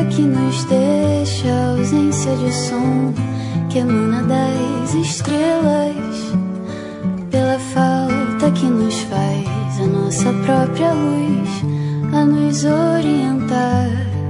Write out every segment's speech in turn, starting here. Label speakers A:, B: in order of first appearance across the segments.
A: que nos deixa, a ausência de som que emana das estrelas, pela falta que nos faz a nossa própria luz a nos orientar.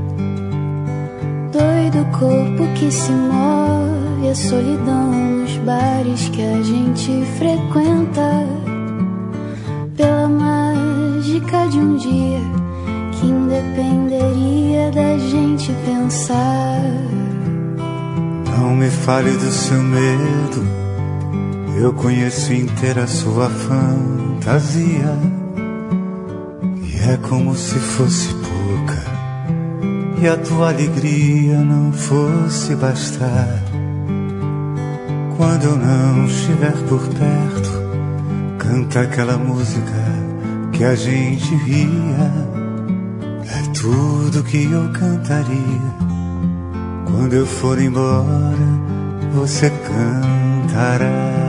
A: Doido corpo que se move, a solidão nos bares que a gente frequenta, pela mágica de um dia que independeria da gente pensar.
B: Não me fale do seu medo, eu conheço inteira a sua fantasia, e é como se fosse pouca e a tua alegria não fosse bastar. Quando eu não estiver por perto, canta aquela música que a gente ria. É tudo que eu cantaria. Quando eu for embora, você cantará.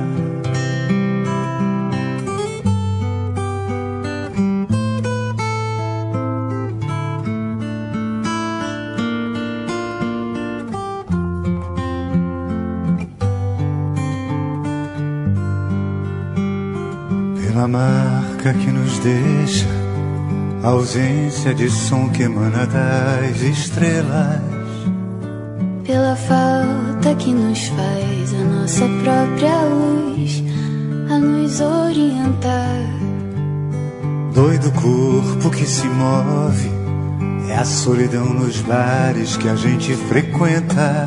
B: Pela marca que nos deixa, a ausência de som que emana das estrelas,
A: pela falta que nos faz a nossa própria luz a nos orientar.
B: Doido corpo que se move, é a solidão nos bares que a gente frequenta,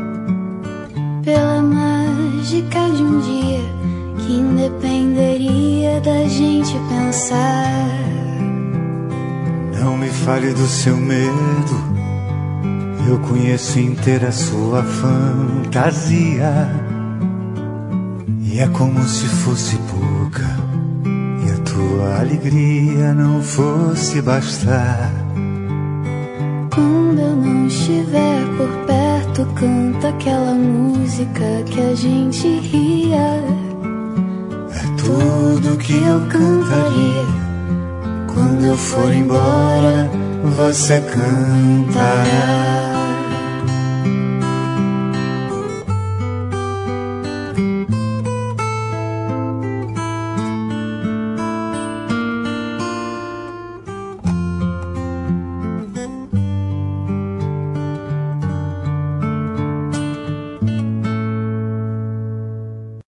A: pela mágica de um dia que independeria da gente pensar.
B: Não me fale do seu medo, eu conheço inteira a sua fantasia, e é como se fosse pouca e a tua alegria não fosse bastar.
A: Quando eu não estiver por perto, canta aquela música que a gente ria.
B: É tudo que eu cantaria. Quando eu for embora, você cantará.